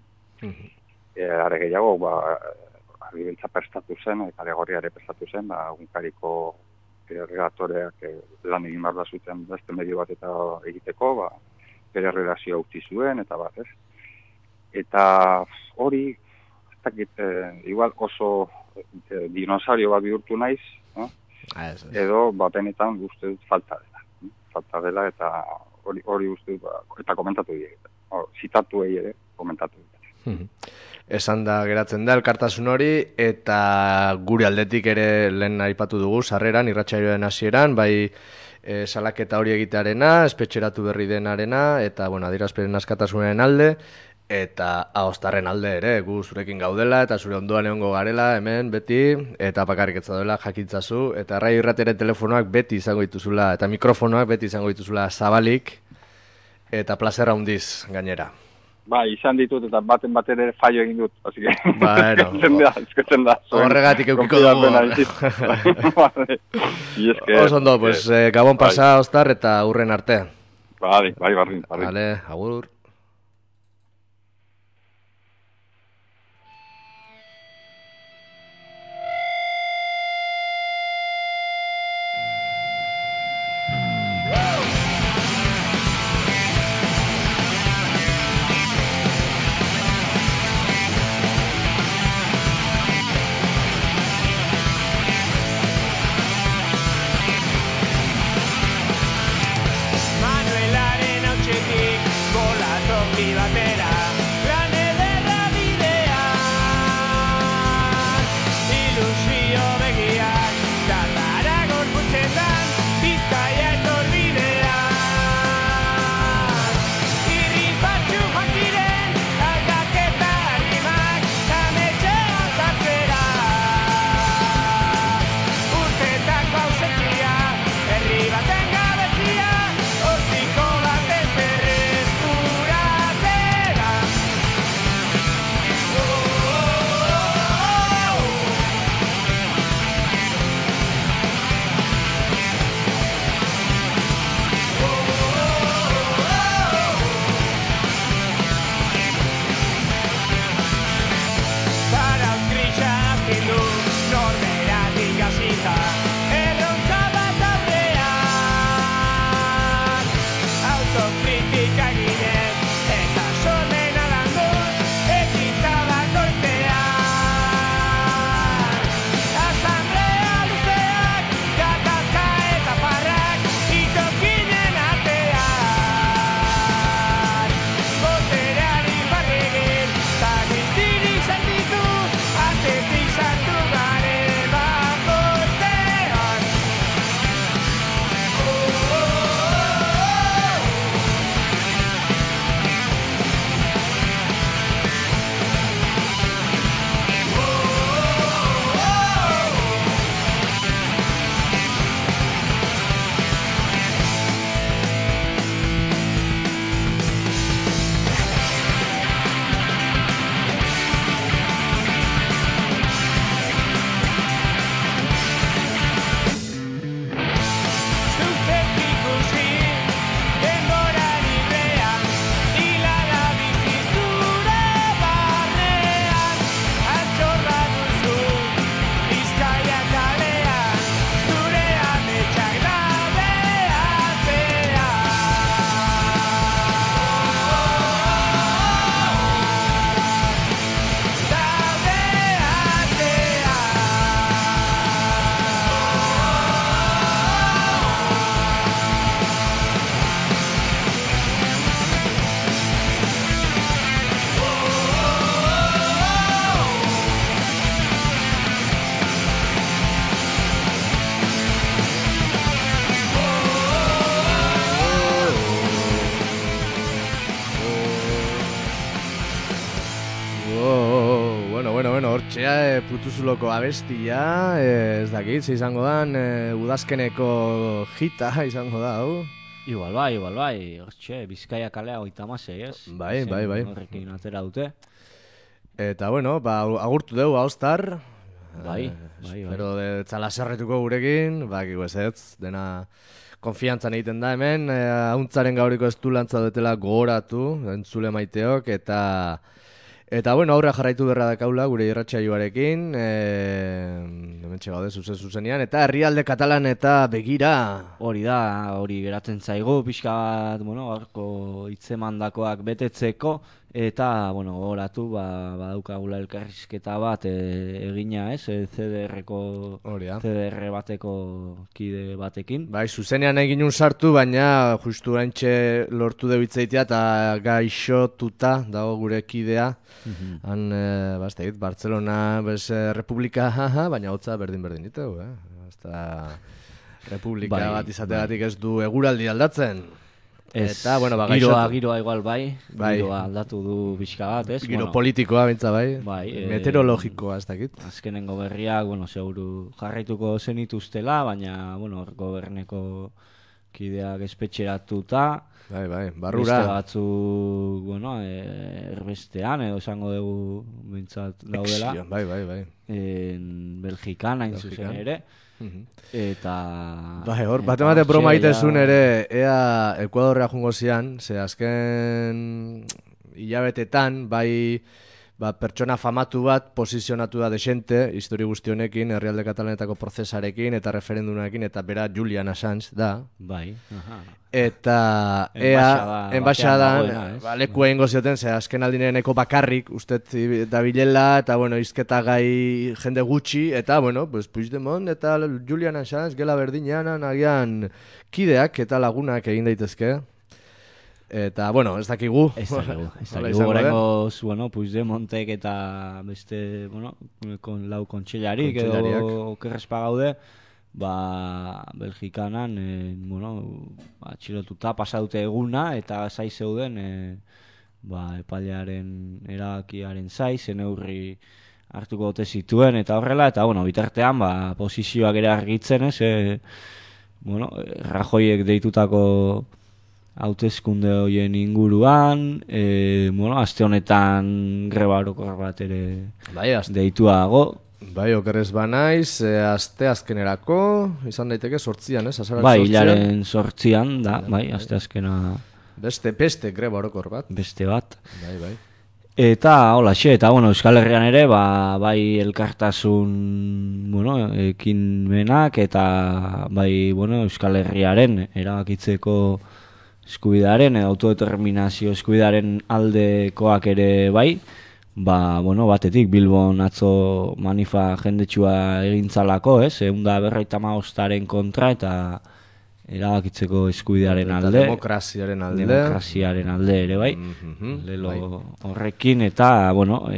Are gehiago, Arribeltza prestatu zen, eta alegoriare prestatu zen, egunkariko erregatoreak lan egin behar da zuten beste medio bat eta egiteko, bere relazioa utzi zuen, eta bat, ez? Eta hori, igual oso dinosaurio bat bihurtu naiz, edo benetan uste dut falta dela, eta hori uste dut, eta komentatu dira, zitatu ere, komentatu dira. Esan da geratzen da elkartasun hori, eta gure aldetik ere lehen aipatu dugu, sarreran, irratsaioaren hasieran, bai salaketa hori egitearena, espetxeratu berri denarena, eta adierazpen askatasunaren alde, eta ahoztarren alde ere, gu zurekin gaudela, eta zure ondoan egongo garela, hemen, beti, eta bakarrik ez dela jakintzazu, eta Arraio Irratiaren telefonoak beti izango dituzula, eta mikrofonoak beti izango dituzula zabalik, eta plazera handiz gainera. Izan ditut, eta baten ere fallo egin dut, así que... Esketzen da. Horregatik eukiko dugu. Oso ondo, gabon pasa, Ostar, eta hurren arte. Bai, barrin. Vale, agur. Manuelaren hautsetik gola ja, Putuzuloko abestia, ez dakit, izango dan, udazkeneko hita izango da, hau? Igual bai, hortxe, Bizkaia kalea 36, ez? Bai. Horrekin atera dute. Eta, bueno, agurtu dugu, Aostar. Bai. Pero txala serretuko gurekin, bakigu ez, dena konfiantzan egiten da hemen, hauntzaren gauriko ez du lantza dutela gogoratu, entzule maiteok, eta bueno, aurrea jarraitu berra dakaula gure irratsaioarekin, hemen txegaude zuzenean, eta herrialde katalan eta begira. Hori da, hori geratzen zaigu, pixka bat, gaurko hitzemandakoak betetzeko, eta, gogoratu, badaukagula elkarrizketa bat egina, ez, CDR bateko kide batekin. Bai, zuzenean eginun sartu, baina justu haintxe lortu debitzeitea eta gaixotuta dago gure kidea. Han, Barcelona, Republika, baina hotza berdin ditu, Hasta Republika bat izategatik ez du eguraldi aldatzen. Eta, giroa igual giroa aldatu du pixka bat, ez? Giro politikoa bintza bai, meteorologikoa ez dakit. Azkenengo berriak, seguru jarraituko zenituztela, baina, goberneko kideak espetxeratuta. Bai, barrura. Beste batzuk, erbestean, edo esango dugu bintzat daudela. Bai. Belgikan, hain zuzen ere. Eta... Bai, hor, bate broma itezun ere, ea Ekuadorra jungo zian, ze azken hilabetetan, bai, pertsona famatu bat posizionatu da desente, histori guzti honekin, herrialde katalanetako prozesarekin, eta referendunarekin, eta bera Julian Assange da. Bai, Eta enbaixadan, lekua ingo zioten, ze azken aldinereneko bakarrik, usted dabilela, eta, izketa gai jende gutxi, eta, Puigdemont eta Julian Assange gela berdinean, agian kideak eta lagunak egin daitezke. Eta, ez dakigu. Ez dakigu horrengoz, Puigdemontek eta beste, lau kontxellarik edo okerrespa gaude, Belgikanan, atxilotuta pasadute eguna eta zai zeuden, epailearen erabakiaren zai, neurri hartuko dute zituen eta horrela, eta, bitartean, posizioak ere argitzen, ez, Rajoiek deitutako hauteskunde horien inguruan, aste honetan greba orokor bat ere deituago. Bai, okerrez banaiz, aste azkenerako, izan daiteke 8an, ez? Bai, hilaren 8an da, aste azkena... Beste greba orokor bat. Beste bat. Bai. Eta, Euskal Herrian ere, bai elkartasun, ekinmenak, eta bai, Euskal Herriaren erabakitzeko eskubidearen, autodeterminazio eskubidearen aldekoak ere bai, batetik Bilbon atzo manifa jendetsua egintzalako, ez? 155aren kontra eta erabakitzeko eskubidearen alde. Demokraziaren alde ere bai. Lelo horrekin eta,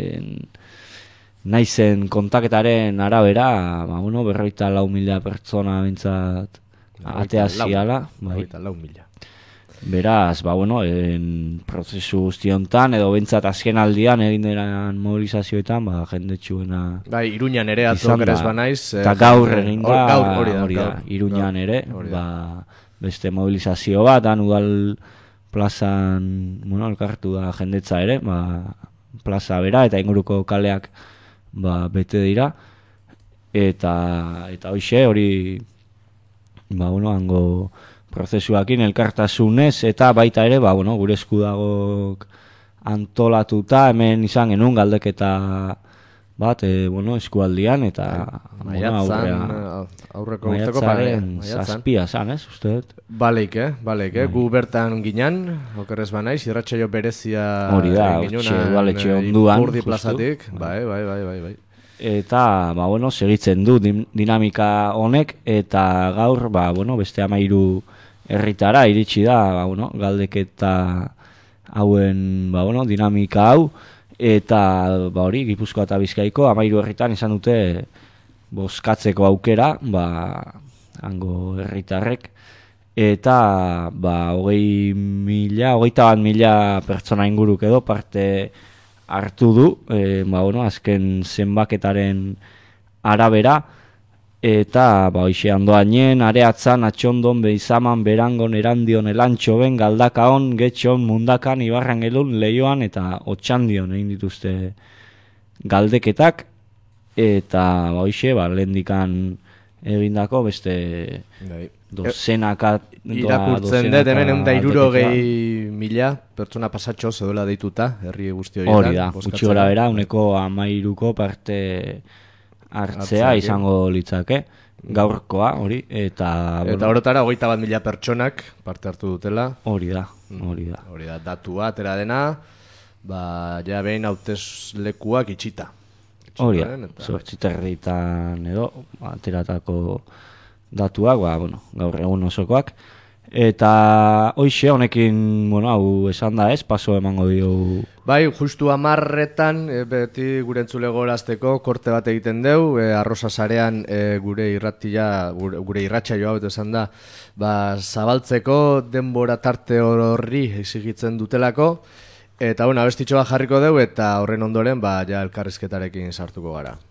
naizen kontaketaren arabera, 54.000 pertsona bintzat atea ziala. 54.000. Beraz, prozesu guztiontan, edo bentsat azken aldian egin denan mobilizazioetan, jendetsuena... Bai, Iruñan ere atzo gerez banaiz. Eta gaur egin da, hori da, Iruñan ere, beste mobilizazio bat, udal plazan, elkartu da jendetza ere, plaza bera, eta inguruko kaleak bete dira, eta hoxe, hori, hango... prozesuakin elkartasunez eta baita ere, gure eskudagok antolatuta hemen izan genuen galdeketa bat, eskualdian eta aurreko urteko zazpia zan, ez, uste dut? Baleike, gu bertan ginen, okerrez banaiz, irratsaio berezia hori da, udaletxe onduan, Urdi plazatik, bai. Eta, segitzen du dinamika honek, eta gaur, beste 13 herritara iritsi da, galdeketa hauen, dinamika hau, eta, hori, Gipuzkoa eta Bizkaiko, 13 herritan izan dute bozkatzeko aukera, hango herritarrek, eta, 20.000 pertsona inguruk edo parte hartu du, azken zenbaketaren arabera, eta hoxe andoainen, areatzan, atxondon, beizaman, berangon, erandion, elantxoben, galdakaon, getxon, mundakan, ibarran gelun, leioan eta otxandion egin dituzte galdeketak, eta hoxe, lehendikan egindako beste dozenaka irakurtzen dut, hemen 160.000 pertsona pasatxo zedola deituta, herri guzti horietan. Hori da, gutxi gora bera, 13% parte hartzea izango litzake, gaurkoa, hori, eta horotara 21.000 pertsonak parte hartu dutela. Hori da. Hori da, datu bat, era dena, ja behin hautezlekuak itxita. Hori da, zortziterritan edo, ateratako datuak, gaur egun osokoak. Eta hoxe honekin, hau esan da ez, paso emango dio. Bai, justu 10etan, beti gure entzule gorazteko, korte bat egiten deu, arrosa sarean gure irratsaioa beto esan da, zabaltzeko denbora tarte horri exigitzen dutelako, eta abestitxo bat jarriko deu, eta horren ondoren, ja elkarrizketarekin sartuko gara.